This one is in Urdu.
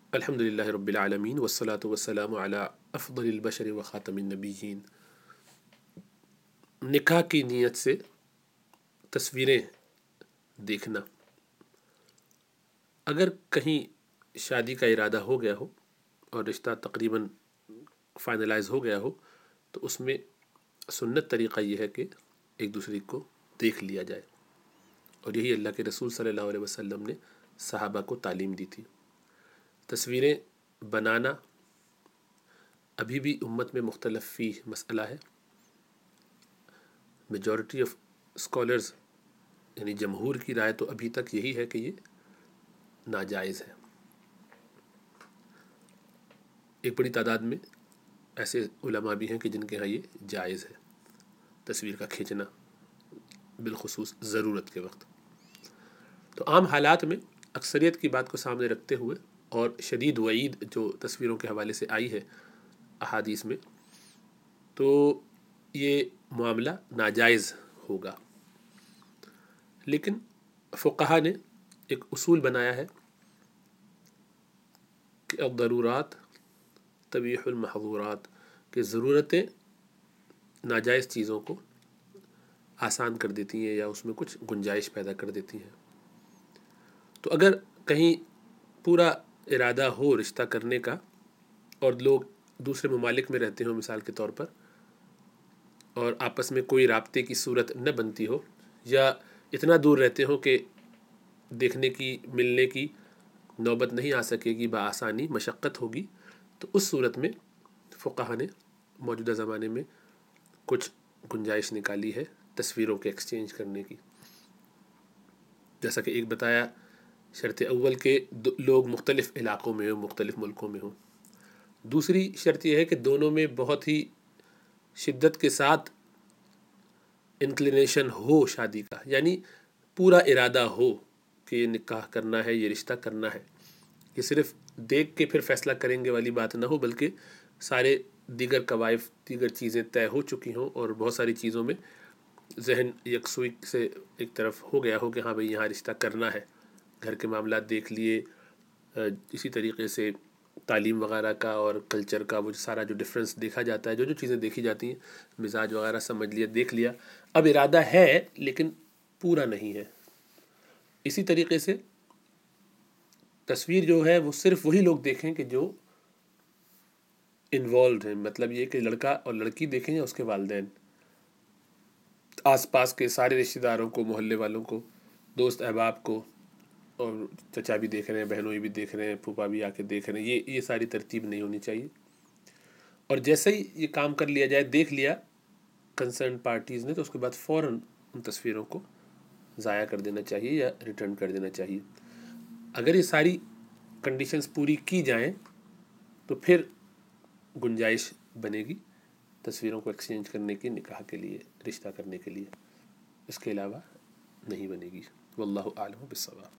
الحمد للہ رب العالمین والصلاة والسلام علی افضل البشر و خاتم النبیین۔ نکاح کی نیت سے تصویریں دیکھنا، اگر کہیں شادی کا ارادہ ہو گیا ہو اور رشتہ تقریباً فائنلائز ہو گیا ہو تو اس میں سنت طریقہ یہ ہے کہ ایک دوسرے کو دیکھ لیا جائے، اور یہی اللہ کے رسول صلی اللہ علیہ وسلم نے صحابہ کو تعلیم دی تھی۔ تصویریں بنانا ابھی بھی امت میں مختلف فی مسئلہ ہے۔ میجورٹی آف اسکالرز یعنی جمہور کی رائے تو ابھی تک یہی ہے کہ یہ ناجائز ہے۔ ایک بڑی تعداد میں ایسے علماء بھی ہیں کہ جن کے ہاں یہ جائز ہے، تصویر کا کھینچنا بالخصوص ضرورت کے وقت۔ تو عام حالات میں اکثریت کی بات کو سامنے رکھتے ہوئے اور شدید وعید جو تصویروں کے حوالے سے آئی ہے احادیث میں، تو یہ معاملہ ناجائز ہوگا۔ لیکن فقہا نے ایک اصول بنایا ہے کہ الضرورات تبیح المحظورات، کہ ضرورتیں ناجائز چیزوں کو آسان کر دیتی ہیں یا اس میں کچھ گنجائش پیدا کر دیتی ہیں۔ تو اگر کہیں پورا ارادہ ہو رشتہ کرنے کا اور لوگ دوسرے ممالک میں رہتے ہوں مثال کے طور پر، اور آپس میں کوئی رابطے کی صورت نہ بنتی ہو یا اتنا دور رہتے ہوں کہ دیکھنے کی ملنے کی نوبت نہیں آ سکے گی، بآسانی مشقت ہوگی، تو اس صورت میں فقہا نے موجودہ زمانے میں کچھ گنجائش نکالی ہے تصویروں کے ایکسچینج کرنے کی۔ جیسا کہ ایک بتایا، شرط اول کہ لوگ مختلف علاقوں میں ہوں، مختلف ملکوں میں ہوں۔ دوسری شرط یہ ہے کہ دونوں میں بہت ہی شدت کے ساتھ انکلینیشن ہو شادی کا، یعنی پورا ارادہ ہو کہ یہ نکاح کرنا ہے، یہ رشتہ کرنا ہے، کہ صرف دیکھ کے پھر فیصلہ کریں گے والی بات نہ ہو، بلکہ سارے دیگر قوائف، دیگر چیزیں طے ہو چکی ہوں اور بہت ساری چیزوں میں ذہن یکسوئی سے ایک طرف ہو گیا ہو کہ ہاں بھئی یہاں رشتہ کرنا ہے، گھر کے معاملات دیکھ لیے، اسی طریقے سے تعلیم وغیرہ کا اور کلچر کا وہ سارا جو ڈفرینس دیکھا جاتا ہے، جو چیزیں دیکھی جاتی ہیں، مزاج وغیرہ سمجھ لیا، دیکھ لیا، اب ارادہ ہے لیکن پورا نہیں ہے۔ اسی طریقے سے تصویر جو ہے وہ صرف وہی لوگ دیکھیں کہ جو انوالوڈ ہیں، مطلب یہ کہ لڑکا اور لڑکی دیکھیں یا اس کے والدین، آس پاس کے سارے رشتہ داروں کو، محلے والوں کو، دوست احباب کو، اور چچا بھی دیکھ رہے ہیں، بہنوئی بھی دیکھ رہے ہیں، پھوپھا بھی آ کے دیکھ رہے ہیں، یہ ساری ترتیب نہیں ہونی چاہیے۔ اور جیسے ہی یہ کام کر لیا جائے، دیکھ لیا کنسرن پارٹیز نے، تو اس کے بعد فوراً ان تصویروں کو ضائع کر دینا چاہیے یا ریٹرن کر دینا چاہیے۔ اگر یہ ساری کنڈیشنز پوری کی جائیں تو پھر گنجائش بنے گی تصویروں کو ایکسچینج کرنے کی، نکاح کے لیے، رشتہ کرنے کے لیے۔ اس کے علاوہ نہیں بنے گی۔ واللہ اعلم بالصواب۔